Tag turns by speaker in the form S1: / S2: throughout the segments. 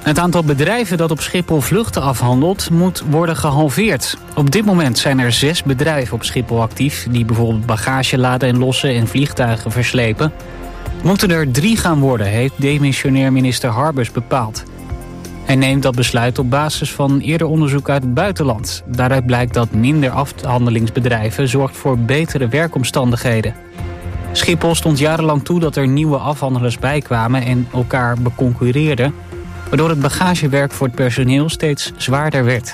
S1: Het aantal bedrijven dat op Schiphol vluchten afhandelt moet worden gehalveerd. Op dit moment zijn er 6 bedrijven op Schiphol actief die bijvoorbeeld bagage laden en lossen en vliegtuigen verslepen. Moeten er 3 gaan worden, heeft demissionair minister Harbers bepaald. Hij neemt dat besluit op basis van eerder onderzoek uit het buitenland. Daaruit blijkt dat minder afhandelingsbedrijven zorgt voor betere werkomstandigheden. Schiphol stond jarenlang toe dat er nieuwe afhandelers bijkwamen en elkaar beconcurreerden, waardoor het bagagewerk voor het personeel steeds zwaarder werd.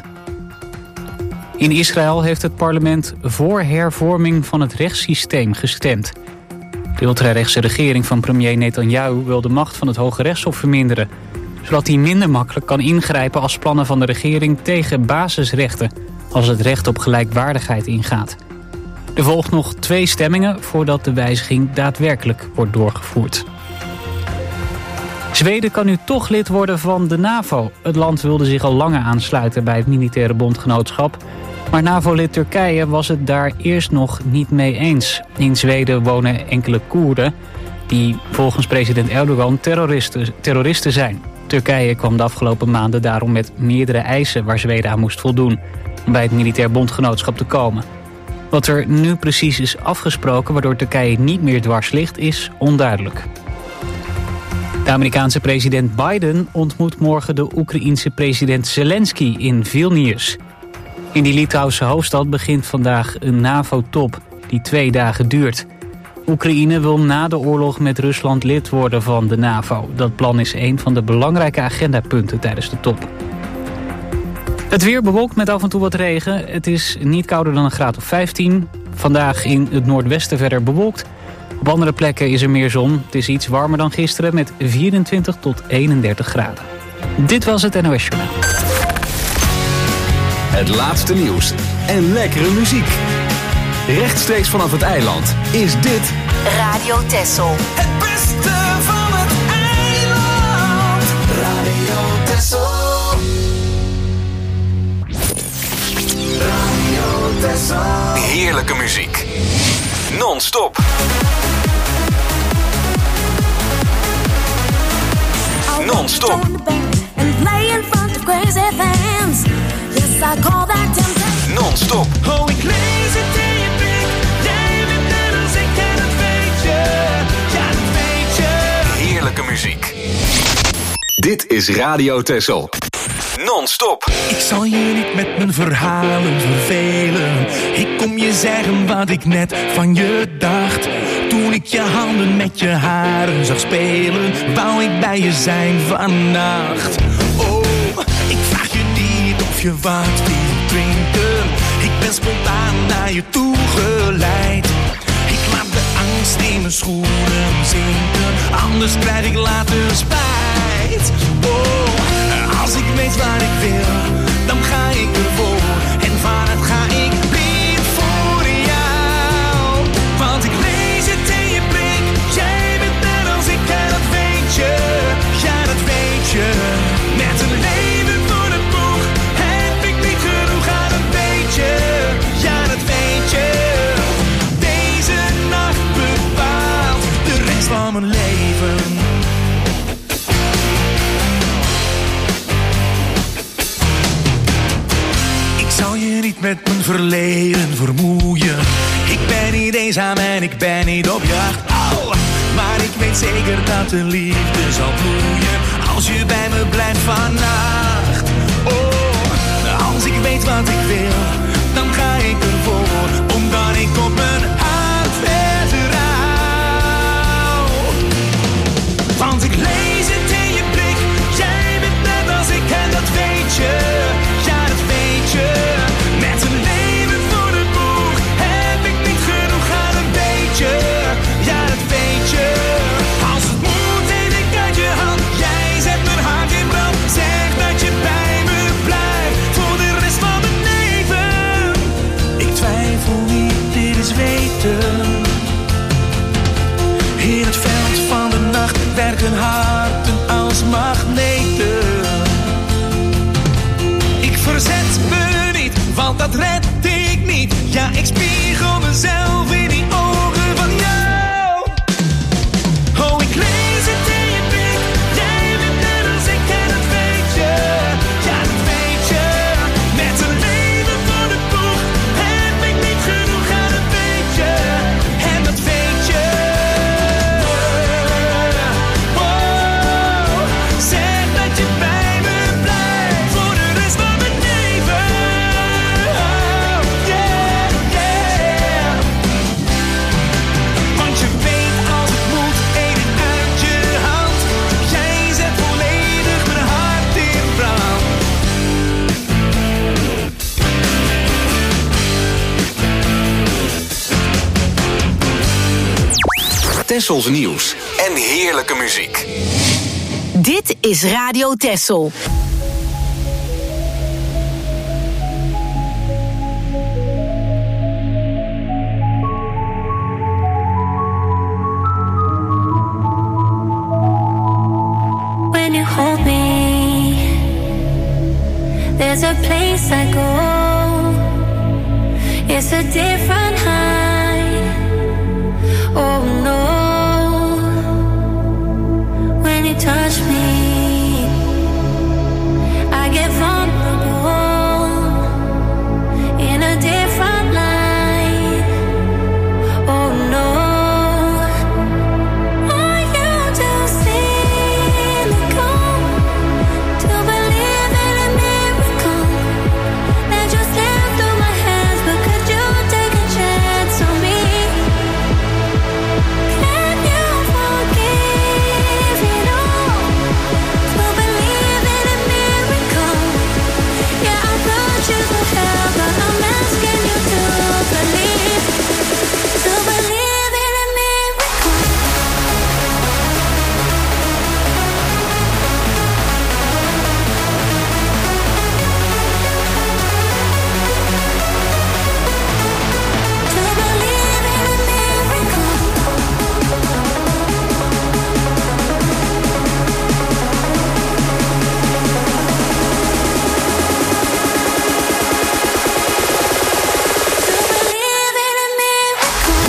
S1: In Israël heeft het parlement voor hervorming van het rechtssysteem gestemd. De ultrarechtse regering van premier Netanyahu wil de macht van het Hoge Rechtshof verminderen, zodat hij minder makkelijk kan ingrijpen als plannen van de regering tegen basisrechten, als het recht op gelijkwaardigheid ingaat. Er volgt nog 2 stemmingen voordat de wijziging daadwerkelijk wordt doorgevoerd. Zweden kan nu toch lid worden van de NAVO. Het land wilde zich al langer aansluiten bij het militaire bondgenootschap, maar NAVO-lid Turkije was het daar eerst nog niet mee eens. In Zweden wonen enkele Koerden die volgens president Erdogan terroristen zijn. Turkije kwam de afgelopen maanden daarom met meerdere eisen waar Zweden aan moest voldoen om bij het militair bondgenootschap te komen. Wat er nu precies is afgesproken waardoor Turkije niet meer dwars ligt is onduidelijk. De Amerikaanse president Biden ontmoet morgen de Oekraïense president Zelensky in Vilnius. In die Litouwse hoofdstad begint vandaag een NAVO-top die 2 dagen duurt. Oekraïne wil na de oorlog met Rusland lid worden van de NAVO. Dat plan is een van de belangrijke agendapunten tijdens de top. Het weer bewolkt met af en toe wat regen. Het is niet kouder dan een graad of 15. Vandaag in het noordwesten verder bewolkt. Op andere plekken is er meer zon. Het is iets warmer dan gisteren met 24 tot 31 graden. Dit was het NOS Journaal.
S2: Het laatste nieuws en lekkere muziek. Rechtstreeks vanaf het eiland is dit
S3: Radio Texel.
S4: Het beste van het eiland. Radio Texel. Radio Texel.
S2: heerlijke muziek. Non-stop. Non-stop. Non-stop.
S4: Oh, ik lees het in je blik. Jij bent net als ik en dat weet je. Ja, dat weet je.
S2: Heerlijke muziek. Dit is Radio Texel. Non-stop.
S5: Ik zal je niet met mijn verhalen vervelen. Ik kom je zeggen wat ik net van je dacht. Toen ik je handen met je haren zag spelen, wou ik bij je zijn vannacht. Oh, ik vraag je niet of je wat wil drinken. Ik ben spontaan naar je toe geleid. Ik laat de angst in mijn schoenen zinken, anders krijg ik later spijt. Oh, als ik weet waar ik wil, dan ga ik ervoor. En vanuit ga ik blind voor jou. Want ik lees het in je blik. Jij bent net als ik en dat weet je. Ja, dat weet je. Met een leven voor de boeg heb ik niet genoeg aan, dat weet je. Ja, dat weet je. Deze nacht bepaalt de rest van mijn leven. Zou je niet met mijn verleden vermoeien? Ik ben niet eenzaam en ik ben niet op jacht. Oh, maar ik weet zeker dat de liefde zal bloeien als je bij me blijft vannacht. Oh, als ik weet wat ik wil, dan ga ik ervoor, omdat ik op mijn hart vertrouw. Want ik lees het in je blik. Jij bent net als ik en dat weet je. Ja, dat weet je. Met een leven voor de boeg heb ik niet genoeg aan, een beetje. Ja, dat weet je. Als het moet, neem ik uit je hand. Jij zet mijn hart in brand. Zeg dat je bij me blijft voor de rest van mijn leven. Ik twijfel niet, dit is weten. In het veld van de nacht werken harten als magneten. Ik verzet me niet, want dat red ik niet. Ja, ik spiegel mezelf in die ogen van jou. Oh, ik lees het in je blik. Jij bent net als ik en dat weet
S2: Tessels nieuws en heerlijke muziek.
S3: Dit is Radio Tessel.
S6: When you hold me, there's a place I go. It's a different high. Oh no. When you touch me, I get vulnerable in a different light. Oh no. Are you to see me come to believe in a miracle that just slipped through my hands? But could you take a chance on me? Can you forgive it all to believe in a miracle? Yeah, I put you to hell, but I'm asking you to believe in a miracle. To believe in a miracle. To believe in a miracle.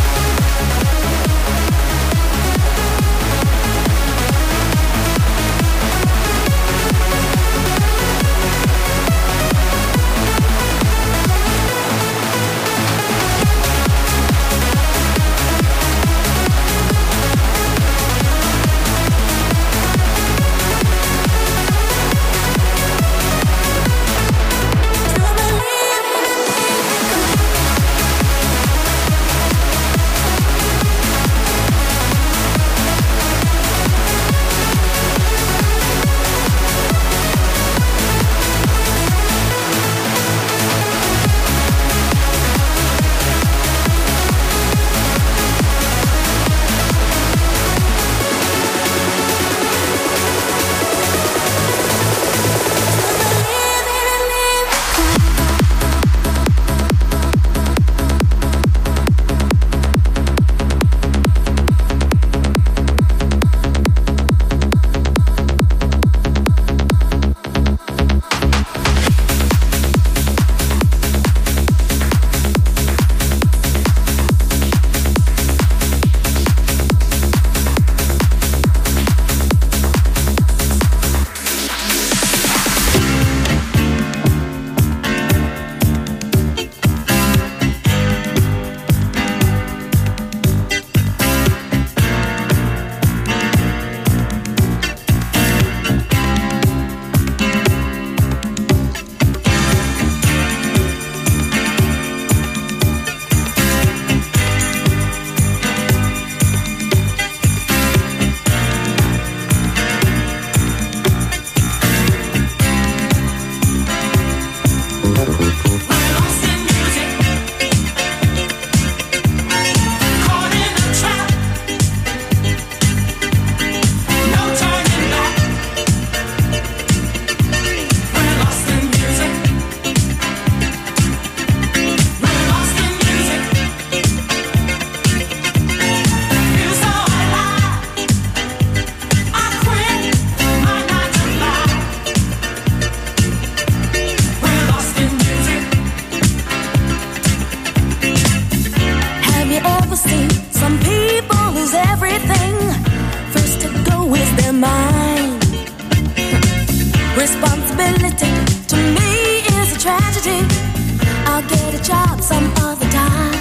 S7: Responsibility to me is a tragedy. I'll get a job some other time.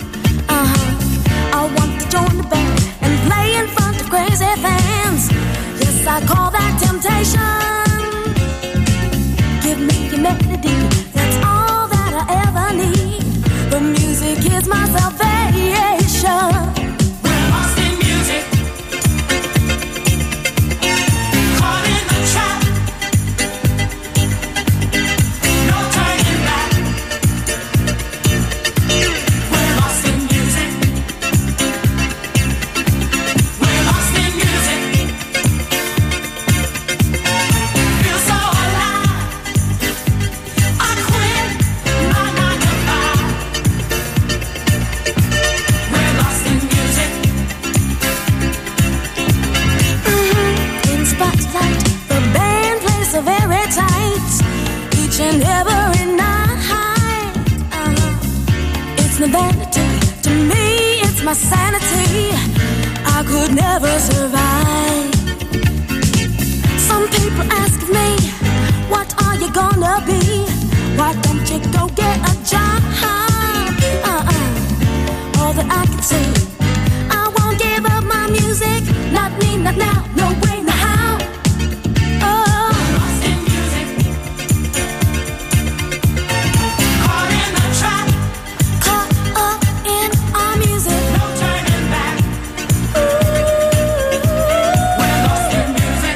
S7: I want to join the band and play in front of crazy fans. Yes, I call that temptation. Give me your melody, that's all that I ever need. The music is my salvation.
S6: We're lost in music, caught in the trap. No turning back.
S7: each and every night. It's no vanity to me, it's my sanity. I could never survive. Some people ask me, what are you gonna be? Why don't you go get a job? All that I can say, I won't give up my music. Not me, not now, no way, no how. Oh, lost in music, caught in the trap, caught up in our music. No turning back. We're lost in music.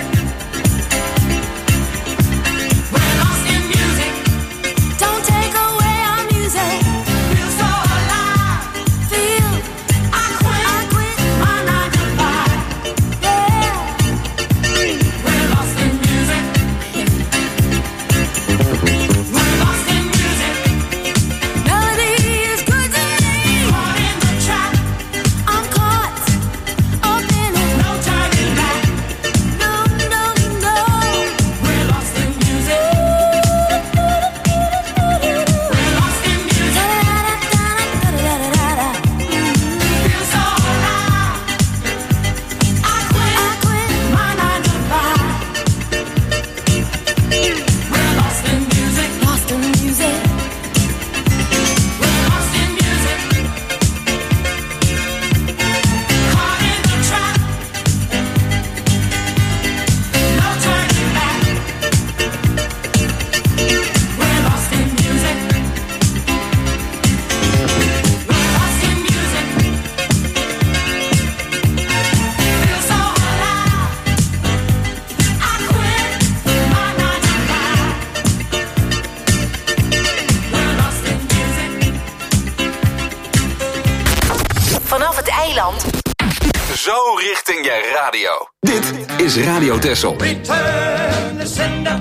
S7: We're lost in music. Don't take away our music. Feel so alive. Feel I quit my 9 to 5. Yeah. We're lost in music. We're lost in music. Melody is good to me. Caught in the trap. I'm caught up in it. No turning back. No, no, no. We're lost in music. We're lost in music. Feel so alive. I quit my 9 to 5. We're lost in music. Lost in music. We're lost in music. Caught in the trap. No turning back. We're lost in music. We're lost in music. Feel so alive. I quit my 9 to 5. We're lost in music.
S3: Vanaf het eiland
S2: Zo richting je radio. Dit is Radio Texel.
S5: Return the sender.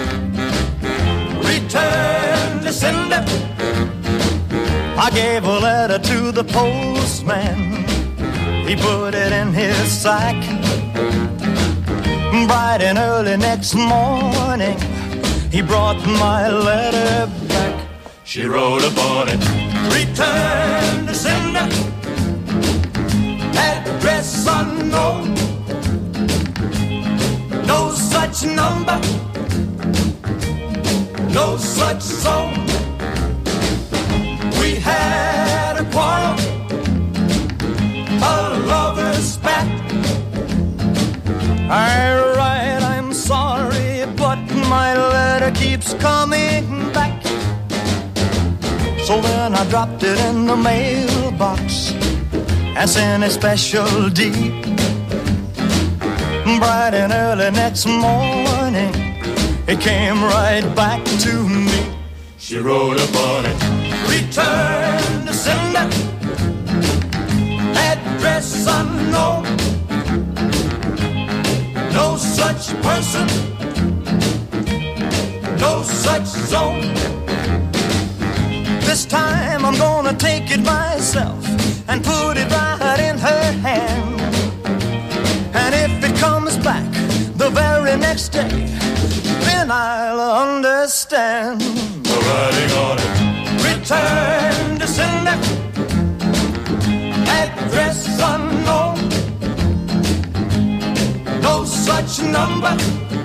S5: Return the sender. I gave a letter to the postman. He put it in his sack. Bright and early next morning, he brought my letter back. She wrote upon it, return the sender. Address unknown. No such number. No such zone. We had a quarrel, a lover's spat. I write, I'm sorry, but my letter keeps coming back. So then I dropped it in the mailbox and sent a special deed. Bright and early next morning, it came right back to me. She wrote upon it, return the sender. Address unknown. No such person. No such zone. This time I'm gonna take it myself and put it right in her hand. And if it comes back the very next day, then I'll understand. The writing on it, return to sender. Address unknown. No such number.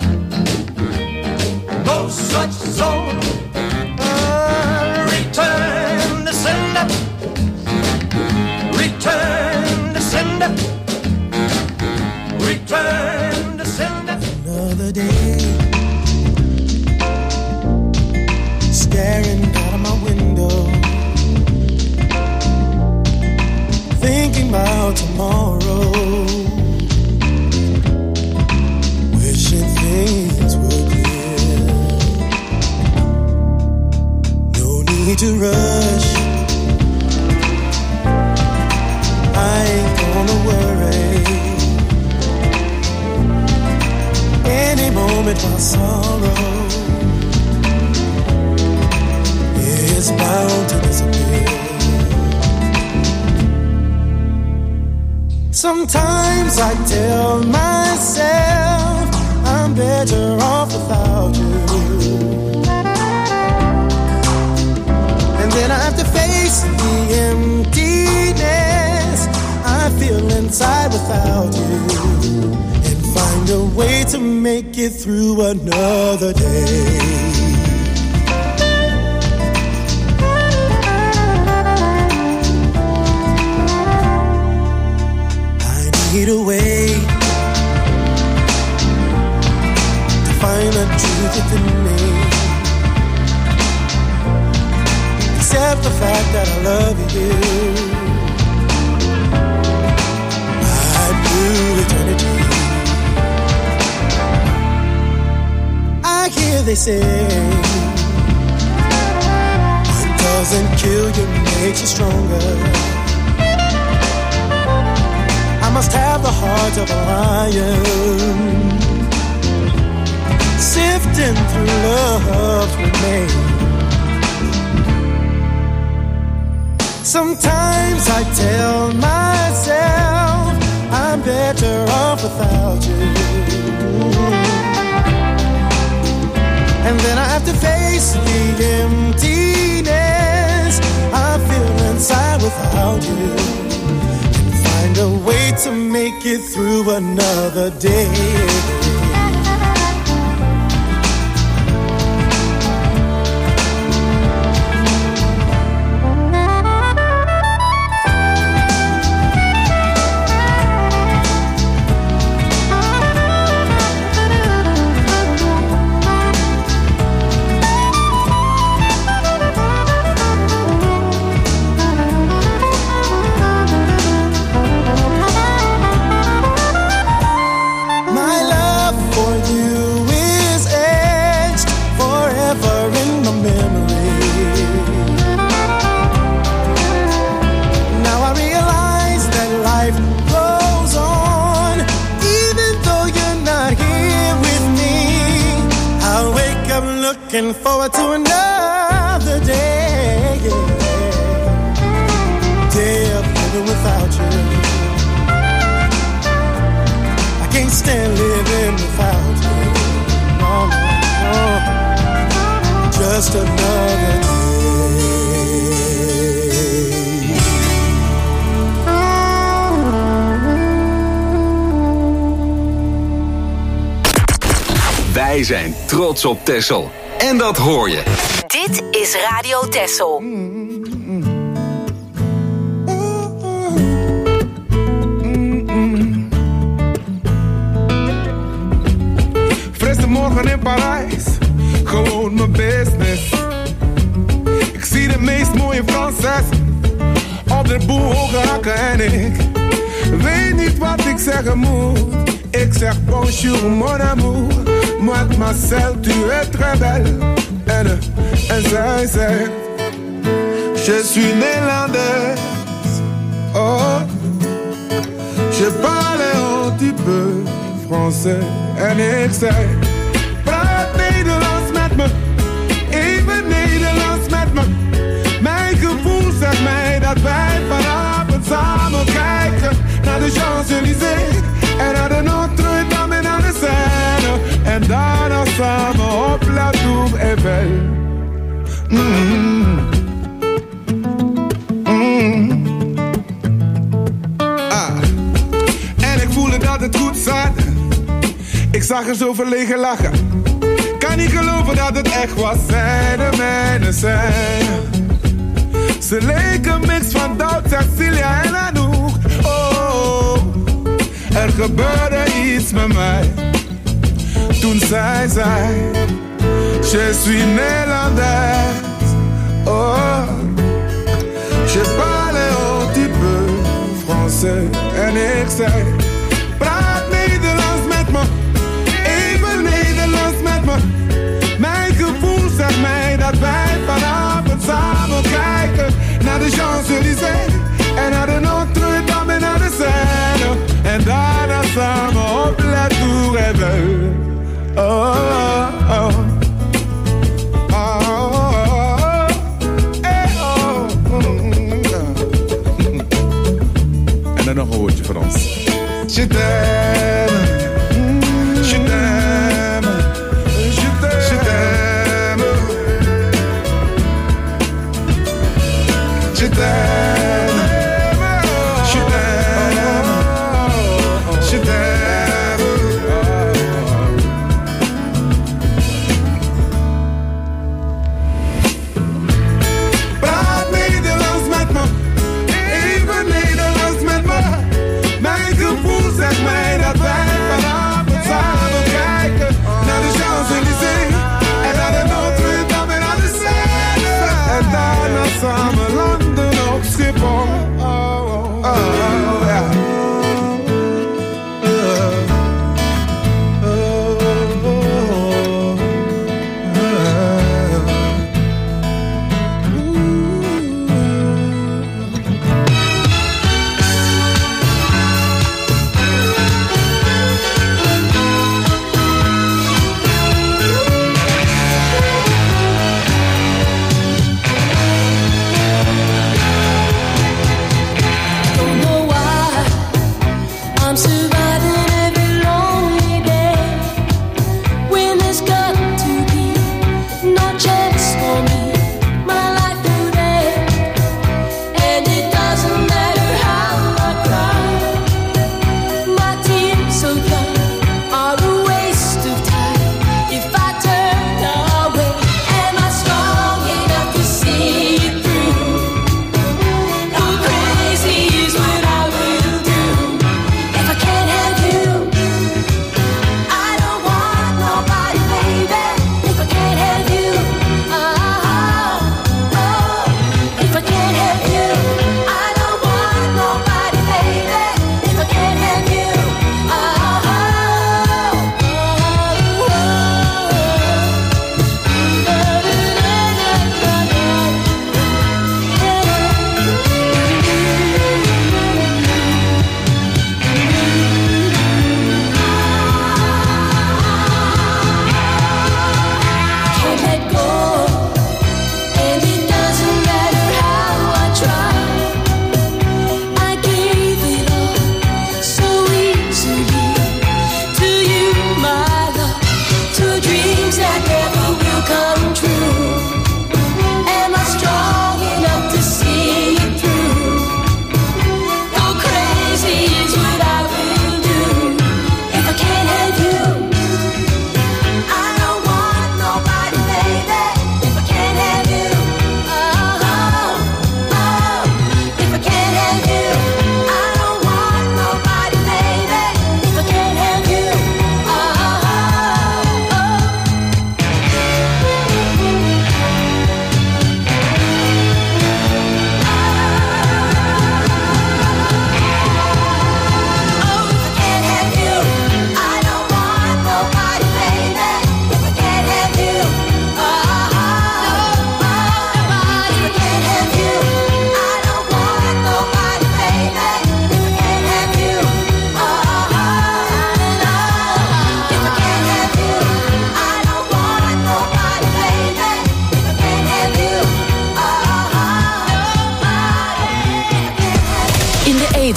S5: No such zone. Return to sender. Return to sender. Return to sender.
S8: Another day, staring out of my window, thinking about tomorrow, wishing things were clear. No need to rush, I ain't gonna worry. Any moment my sorrow is bound to disappear. Sometimes I tell myself I'm better off without you. to make it through another day. I need a way to find the truth within me. Accept the fact that I love you. I'd do eternity. I hear they say what doesn't kill you makes you stronger. I must have the heart of a lion, sifting through love's remains. Sometimes I tell myself I'm better off without you, and then I have to face the emptiness I feel inside without you, and find a way to make it through another day. Looking forward to another day, day of living without you. I can't stand living without you. No, no, no. Just another day.
S2: Wij zijn trots op Texel. En dat hoor je.
S3: Dit is Radio Texel.
S9: Frisse morgen in Parijs, gewoon mijn business. Ik zie de meest mooie Franses op de boel hoge hakken en ik weet niet wat ik zeggen moet. Ik zeg bonjour mon amour, mademoiselle tu es très belle. En zij zegt, je suis néerlandaise. Oh, je parle un petit peu français. En ik zeg, praat Nederlands met me, even Nederlands met me. Mijn gevoel zegt mij dat wij vanavond samen kijken naar de Champs-Élysées en naar de Notre-Dame en naar de Seine. En daarna samen op La Tour Eiffel. En ik voelde dat het goed zat. Ik zag er zo verlegen lachen. Kan niet geloven dat het echt was. Zij de mijne zijn. Ze leken een mix van Doubt, Cecilia en Anouk. Oh, er gebeurde iets met mij. Toen zij zei, je suis néerlandaise. Oh, je parle un petit peu français. En ik zei, praat Nederlands met me, even Nederlands met me. Mijn gevoel zegt mij dat wij vanavond samen kijken naar de Champs-Élysées en naar de Notre-Dame en naar de Seine. En daarna samen op La Tour Eiffel. Oh, oh, oh. En dan nog een woordje voor ons.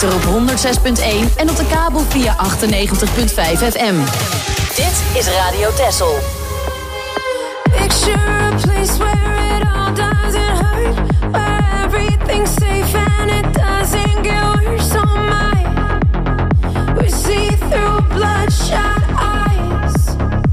S10: ether op 106.1 en op de kabel via 98.5 FM.
S3: Dit is Radio Texel.
S6: Picture a place where it all doesn't hurt, where everything's safe and it doesn't get worse. Oh my, we see through bloodshot eyes.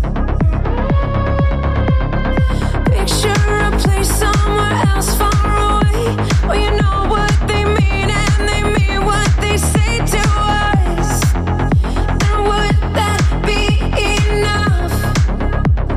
S6: Picture a place somewhere else far away, where you know what they mean and they mean what they say to us. And would that be enough?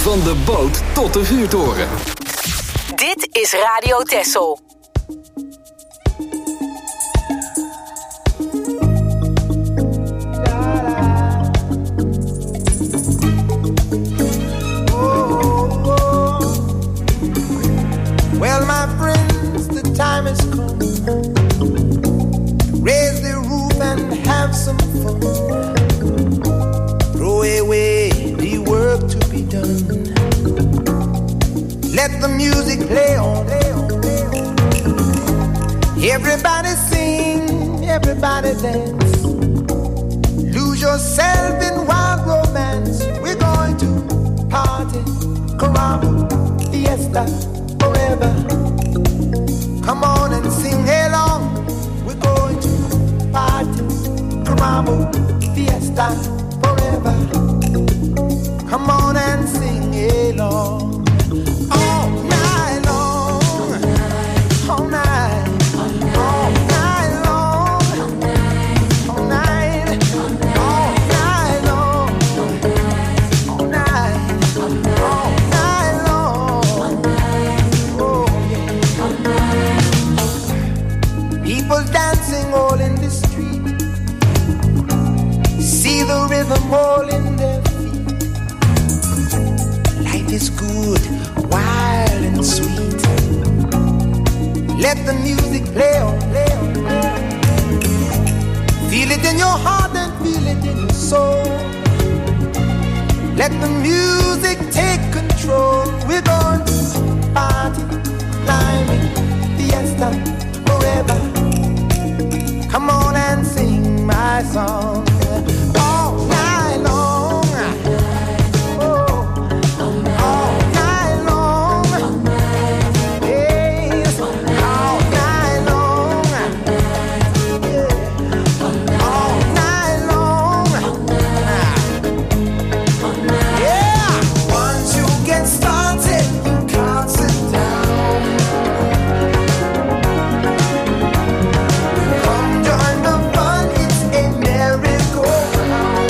S2: Van de boot tot de vuurtoren.
S3: Dit is Radio Texel.
S8: Well, my friends, the time has come. Raise the roof and have some fun. Throw away the work to be done. Let the music play on. Everybody sing, everybody dance. Lose yourself in wild romance. We're going to party, caramba, fiesta, forever. Come on and sing along. We're going to party, caramba, fiesta, forever. Come on and sing along. All night long, all night, all night long, all night, all night long, all night, all night long. Oh yeah. People dancing all in the street. See the rhythm all in their feet. Life is good, wild and sweet. Let the music play on, play on, play on. Feel it in your heart and feel it in your soul. Let the music take control. We're going to party, climbing, fiesta, forever. Come on and sing my song. All night long. Oh, all night long. Yes, all night long. Yeah, all night long. Yeah, once you get started, you can't sit down. Come join the fun, it's a merry-go-round.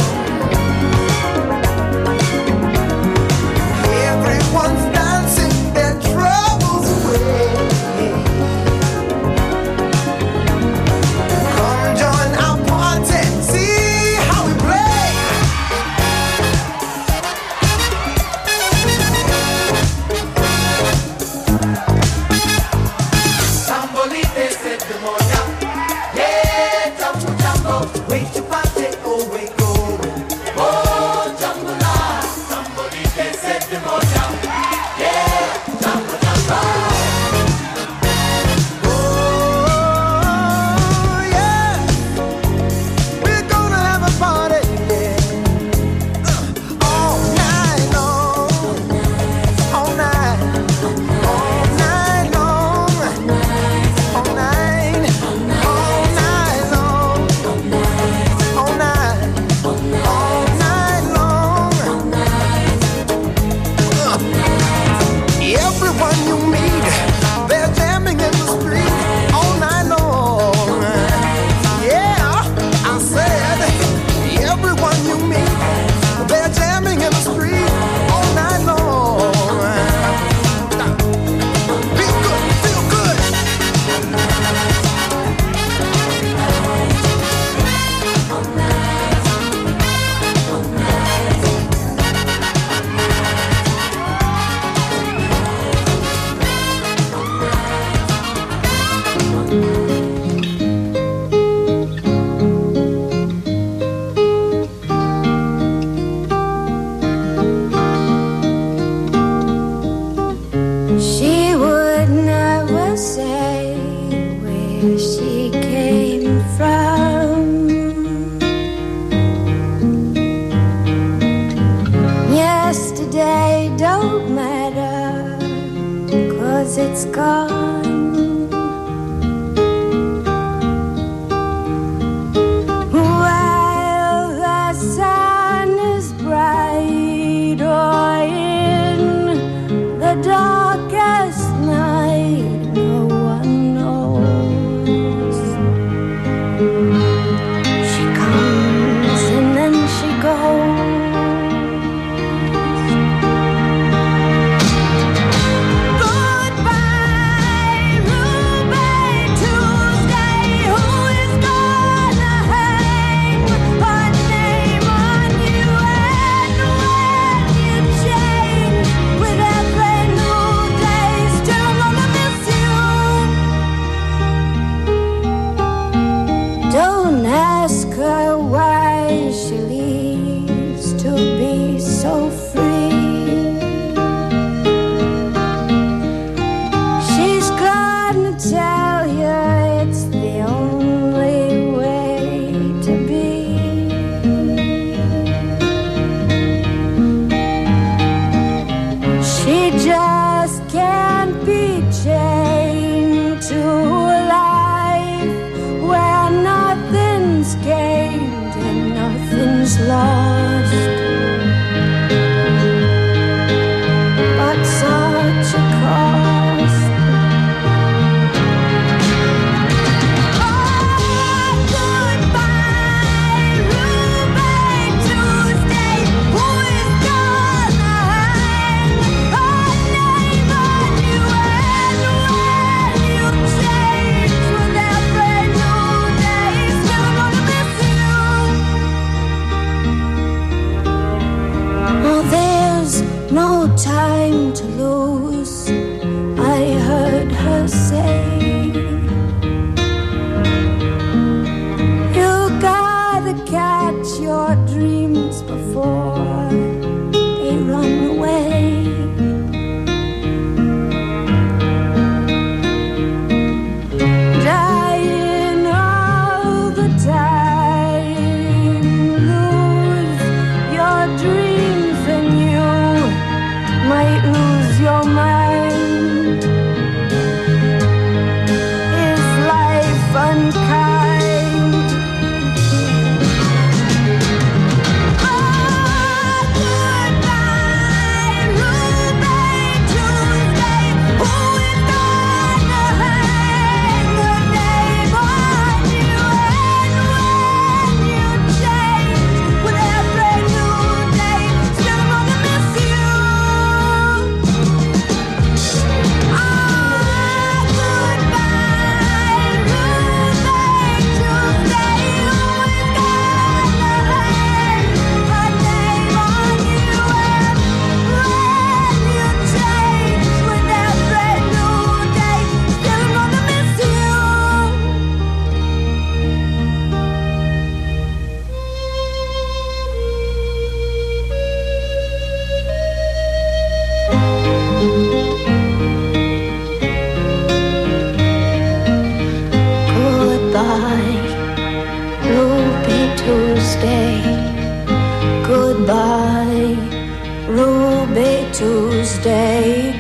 S8: Everyone's dancing their troubles away. Come join our party, see how we play. Sambolite se demonia, yeah, jambo jambo, wait to party, oh wait go, oh jambo la, sambolite se demonia, yeah, jambo jambo, oh yeah, we're gonna have a party, yeah, all night long, all night, all night long. All night, all night long, all night, all night long. Everyone you meet, they're jamming in the street all night long. Yeah, I said, everyone you meet, they're jamming in the street all night long. Feel good, feel good.
S6: She would never say where she came from. Yesterday don't matter, 'cause it's gone. While the sun is bright or in the darkest night, no one knows. She comes and then she goes. please to be so free. She's gonna tell you it's the only way to be. She just can't be chained to a life where nothing's gained and nothing's lost. But such a cost. Oh, goodbye, Ruby Tuesday. Who is gonna hang her name on you? And when you change with every new day, still gonna miss you. Oh, there's no time to lose, I heard her say. You gotta catch your dreams before they run away. Dying all the time, lose your dreams and you might lose your mind. Is life unkind? Oh, goodbye, Ruby Tuesday. Who is gonna hang the name on you? And when you change with every new day, still gonna miss you. Ah, goodbye, Ruby Tuesday. Who is gonna hang her name on you? And when you change with every new day, still gonna miss you. Goodbye, Ruby Tuesday. Goodbye, Ruby Tuesday.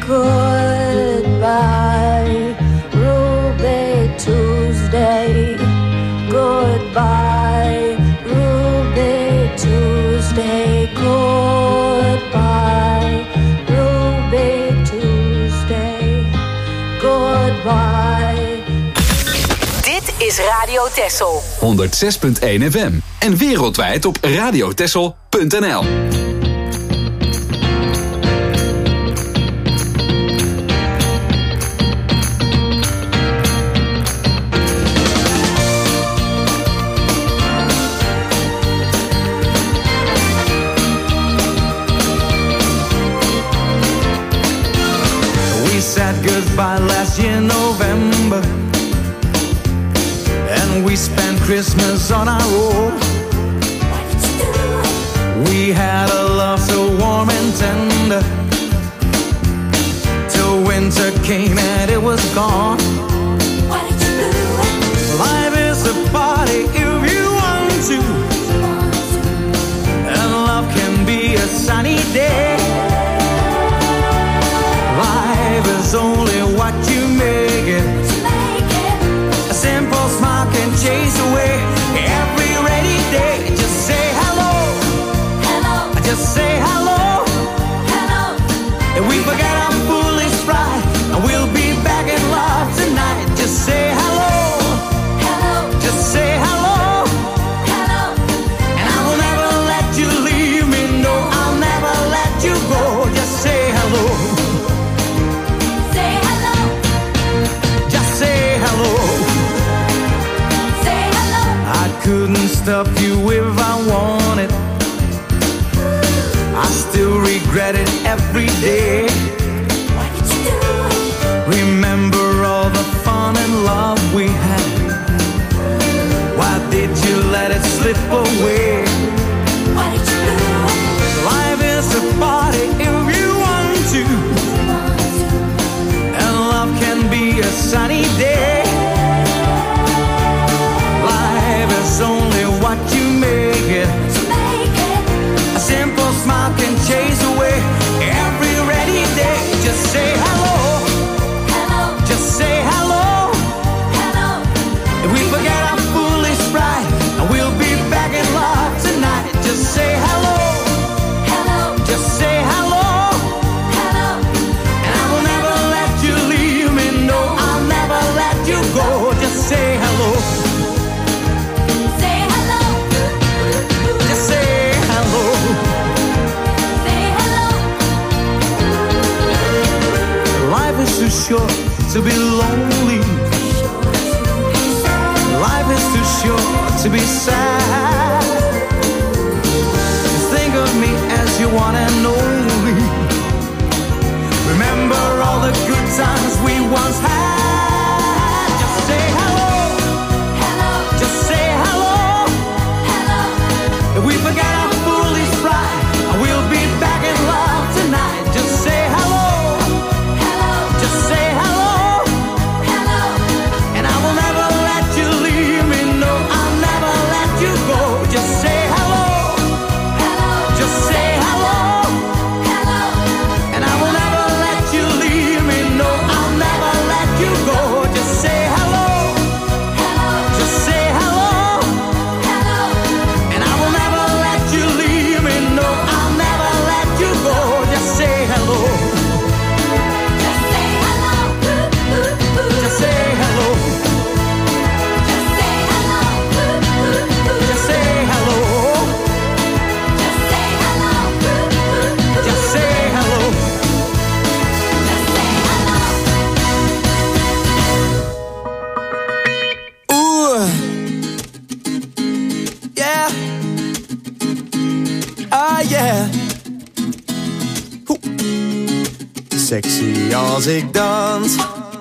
S6: Goodbye, Ruby Tuesday. Goodbye, Ruby Tuesday. Goodbye, Ruby Tuesday. Goodbye.
S3: Dit is Radio Texel.
S2: 106.1 FM. En wereldwijd op radiotexel.nl.
S5: We said goodbye last year November, and we spent Christmas on our own. We had a love so warm and tender, till winter came and it was gone. Life is a party if you want to, and love can be a sunny day. Life is only what you make it. A simple smile can chase away every rainy day. Just say hello, hello. Just say hello, hello. And we forget I'm foolish pride, and we'll be back in love tonight. Just say hello, hello. Just say hello, hello. And I will never let you leave me. No, I'll never let you go. Just say hello.
S6: Say hello.
S5: Just say hello.
S6: Say hello.
S5: I couldn't stop you if I wanted. I still regret it every day.
S6: What did you do?
S5: Remember all the fun and love we had. Why did you let it slip away?
S11: short to be lonely. Life is too short to be sad. Think of me as your one and only. Remember all the good times we once had. Just say hello. Hello. Just say hello. Hello. If we forget our foolish pride, we'll be back in love tonight. Just say hello. Hello. Just say hello. Hello. And I will never let you leave me. No, I'll never let you go. Just say hello. Hello. Just say hello. Hello. And I will never let you leave me. No, I'll never let you go. Just say hello. Hello. Just say hello. Hello. And I will never let you leave me. No, I'll never let you go. Just say hello. Just say hello. Just say hello. Just say hello. Just say hello. Ooh. Yeah. Ah, yeah. Oeh. Sexy als ik dans.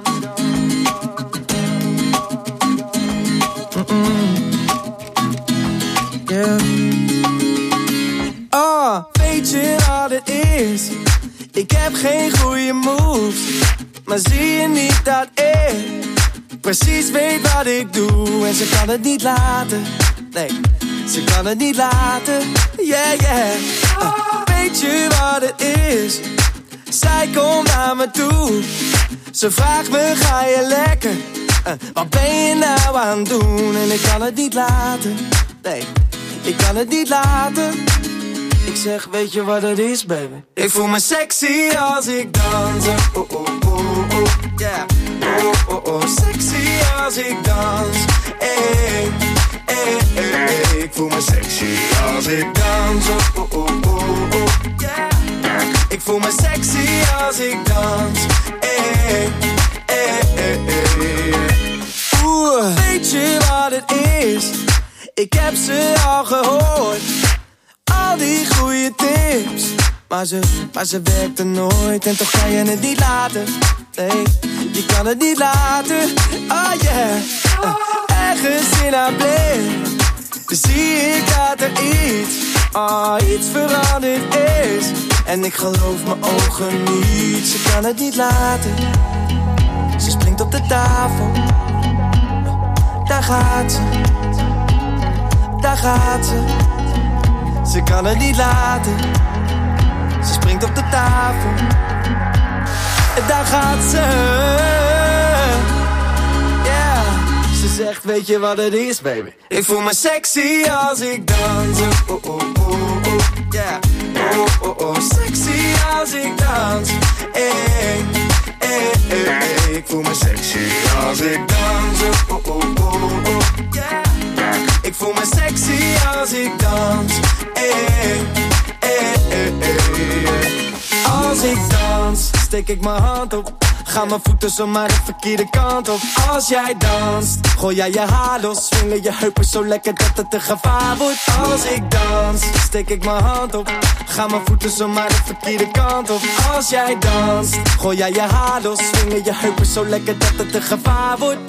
S11: Yeah. Oh, weet je wat het is? Ik heb geen goede moves, maar zie je niet dat ik precies weet wat ik doe? En ze kan het niet laten, nee, ze kan het niet laten, yeah, yeah. Weet je wat het is? Zij komt naar me toe, ze vraagt me, ga je lekker? Wat ben je nou aan het doen? En ik kan het niet laten, nee, ik kan het niet laten. Ik zeg, weet je wat het is, baby? Ik voel me sexy als ik dans. Oh, oh, oh, oh, yeah. Oh, oh, oh, sexy als ik dans. Hey, hey, hey, hey. Ik voel me sexy als ik dans. Oh, oh, oh, oh, yeah. Ik voel me sexy als ik dans. Hey, hey, hey, hey. Oeh, weet je wat het is? Ik heb ze al gehoord. Al die goede tips, maar ze werkte nooit. En toch kan je het niet laten, nee, je kan het niet laten. Oh yeah, ergens in haar blik zie ik dat er iets veranderd is. En ik geloof mijn ogen niet, ze kan het niet laten. Ze springt op de tafel, daar gaat ze, daar gaat ze. Ze kan het niet laten. Ze springt op de tafel. En daar gaat ze. Yeah. Ze zegt, weet je wat het is, baby? Ik voel me sexy als ik dans. Oh, oh, oh, oh, yeah. Oh, oh, oh, sexy als ik dans. Hey, hey, hey, hey. Ik voel me sexy als ik dans. Oh, oh, oh, oh, yeah. Ik voel me sexy als ik dans. Hey, hey, hey, hey. Als ik dans, steek ik mijn hand op. Ga mijn voeten zomaar de verkeerde kant op. Als jij danst, gooi jij je haar los. Swingen je heupen zo lekker dat het een gevaar wordt. Als ik dans, steek ik mijn hand op. Ga mijn voeten zomaar de verkeerde kant op. Als jij danst, gooi jij je haar los. Swingen je heupen zo lekker dat het een gevaar wordt.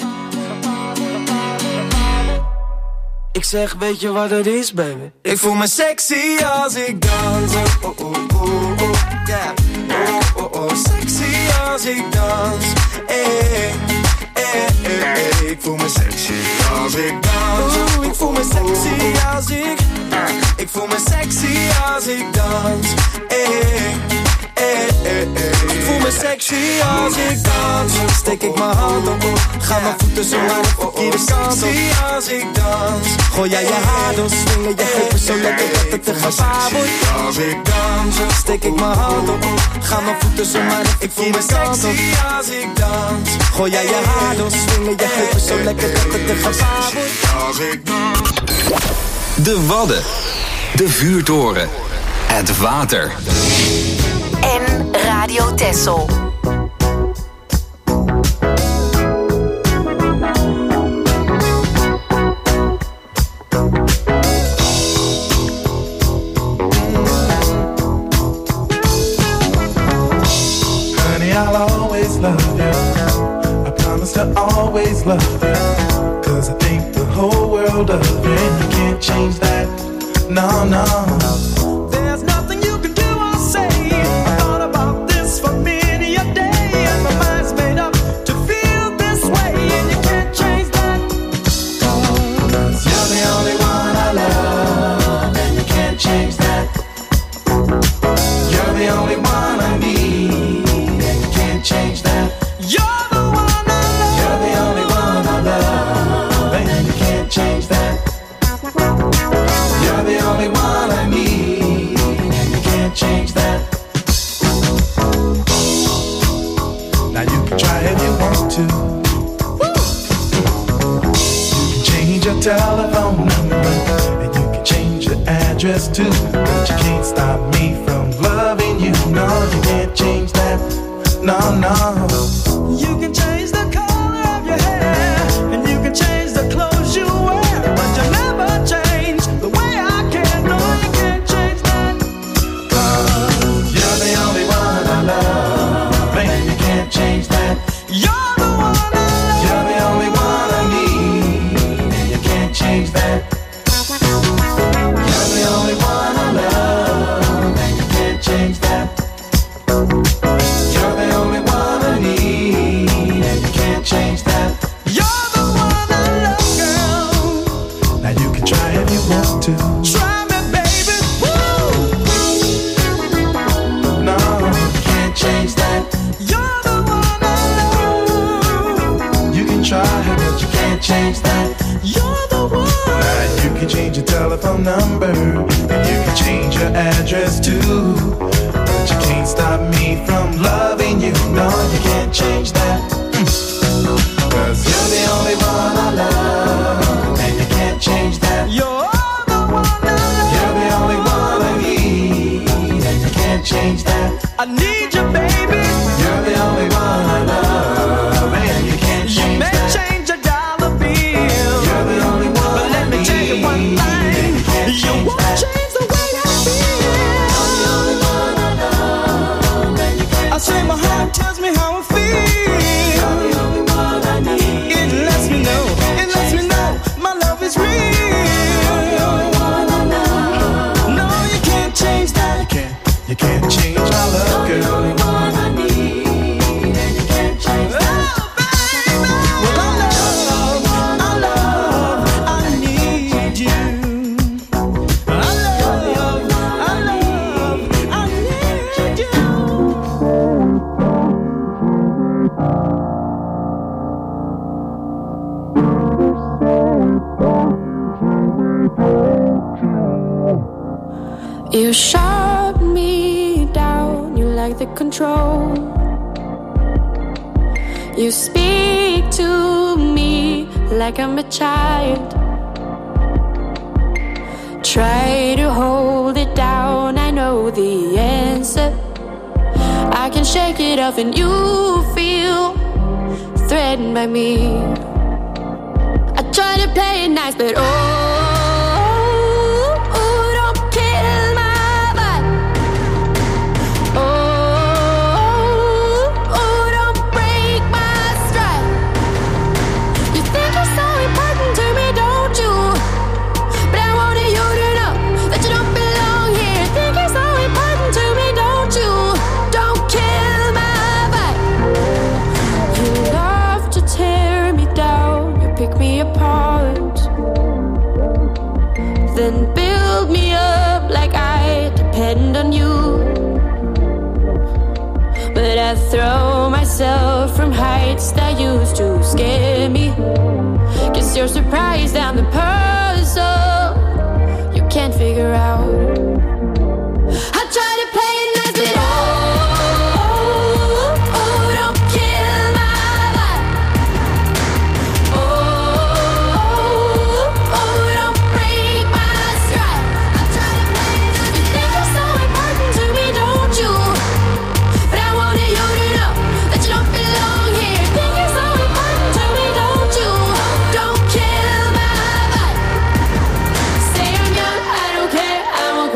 S11: Ik zeg, weet je wat het is, baby? Ik voel me sexy als ik dans. Oh, oh, oh, oh, yeah. Oh, oh, oh, sexy als ik dans. Hey, hey, hey, hey. Ik voel me sexy als ik dans. Oeh, ik voel me sexy als ik. Ik voel me sexy als ik dans. Hey, hey, hey, hey. Ik voel me sexy als ik dans. Steek ik mijn hand op. Ga mijn voeten zo maar de verkeerde kant op. Als ik dans, gooi jij je haar door. Swingen je heupen zo lekker dat het een gevaar wordt. Als ik dans, steek ik mijn hand op. Ga mijn voeten zo maar de verkeerde kant op. Als ik dans, gooi jij je haar door. Swingen je heupen zo lekker dat het een gevaar wordt. Als ik dans.
S2: De Wadden, de vuurtoren, het water.
S3: En Radio Texel.
S5: I'll always love you. I promise to always love you. 'Cause I think the whole world of you, and you can't change that. No, no.
S11: There's nothing you can do or say. I thought about this for many a day, and my mind's made up to feel this way, and you can't change that.
S5: 'Cause you're the only one I love, and you can't change that. You're the only one I need, and you can't change that.
S11: You're the one I love.
S5: You're the only one I love, and you can't change that. You're the only one I need, and you can't change that. Now you can try if you want to. You can change your telephone number, and you can change your address too. But you can't stop me from loving you. No, you can't change that. No, no.
S11: You can change the color of your hair, and you can change the clothes you wear, but you never change the way I care. No, you can't change that.
S5: 'Cause you're the only one I love, and you can't change that.
S11: You're the one I love.
S5: You're the only one I need, and you can't change that. You're the only one I love, and you can't change that. You're the only one I need, and you can't change that.
S11: You're the one I love, girl.
S5: Now you can try if you want to.
S11: Try me, baby. Woo!
S5: No, you can't change that.
S11: You're the one I love.
S5: You can try, but you can't change that.
S11: You're the one.
S5: Now you can change your telephone number, and you can change your address too. But you can't stop me from loving you. No, you can't change that. 'Cause you're the only one I love, and you can't change that.
S11: You're the one I love.
S5: You're the only one I need, and you can't change that.
S11: I need you, baby.
S5: You're the only one I love, and you can't
S11: You
S5: change
S11: may
S5: that.
S11: change a dollar bill,
S5: You're the only one
S11: but let me tell you one
S5: I
S11: thing.
S5: need, and you can't
S11: You
S5: change
S11: won't
S5: that.
S11: change the way I feel.
S5: You're the only one I love, and you can't
S11: I say my heart tells me how I feel.
S5: You're the only one I need.
S11: It lets me know, my love is real. No, you can't change that.
S5: You can't change our love, girl.
S11: Oh, baby. Well, I love, I need you. I love, I need you.
S6: You shut me down, you like the control. You speak to me like I'm a child. Try to hold it down, I know the answer. I can shake it off and you feel threatened by me. I try to play it nice, but don't kill my vibe. Don't break my stride. You think you're so important to me, don't you? But I wanted you to know that you don't belong here. Think you're so important to me, don't you? Don't kill my vibe. You love to tear me down, you pick me apart, then build me up like I depend on you. But I throw myself from heights that used to scare me. Guess you're surprised I'm the puzzle you can't figure out. I try to play it nice, but don't kill my vibe. Don't break my stride. I try to play it nice. You think you're so important to me, don't you? But I wanted you to know that you don't belong here. Think you're so important to me, don't you? Don't kill my vibe. Say I'm young, I don't care, I won't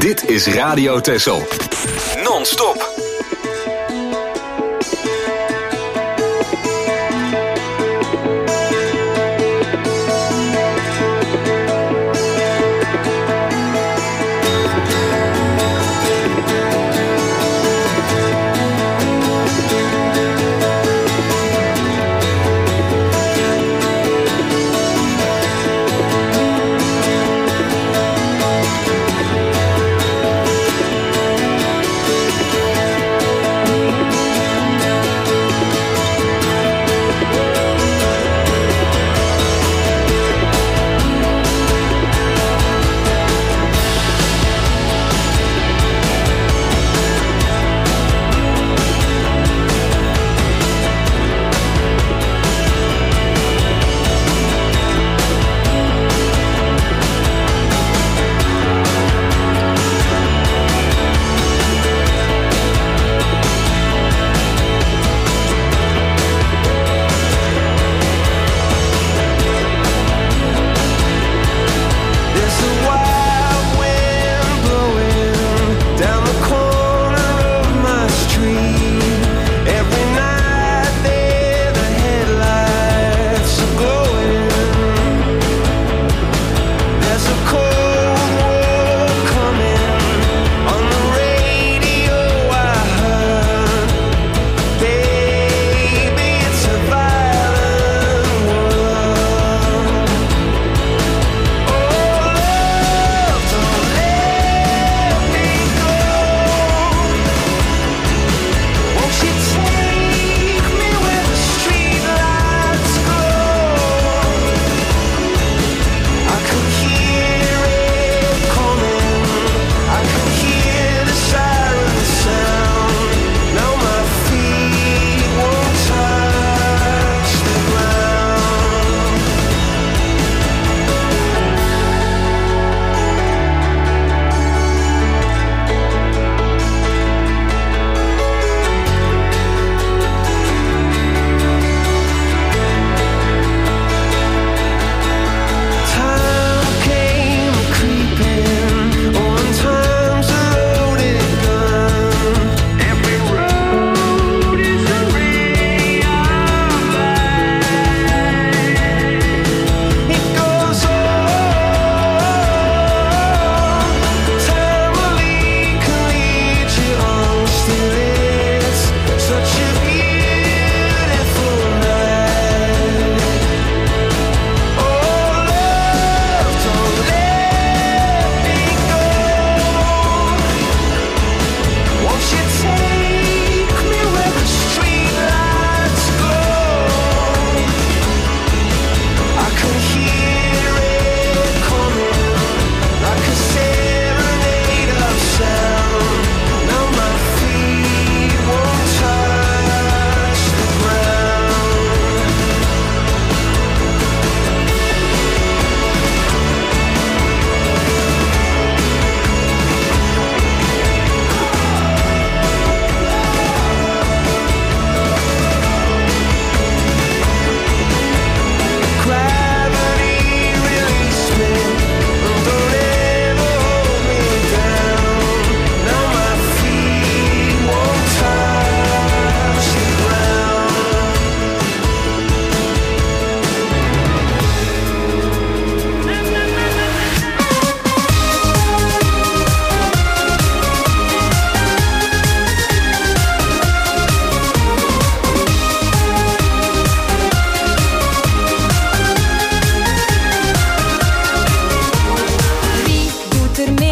S2: Dit is Radio Texel. Non-stop.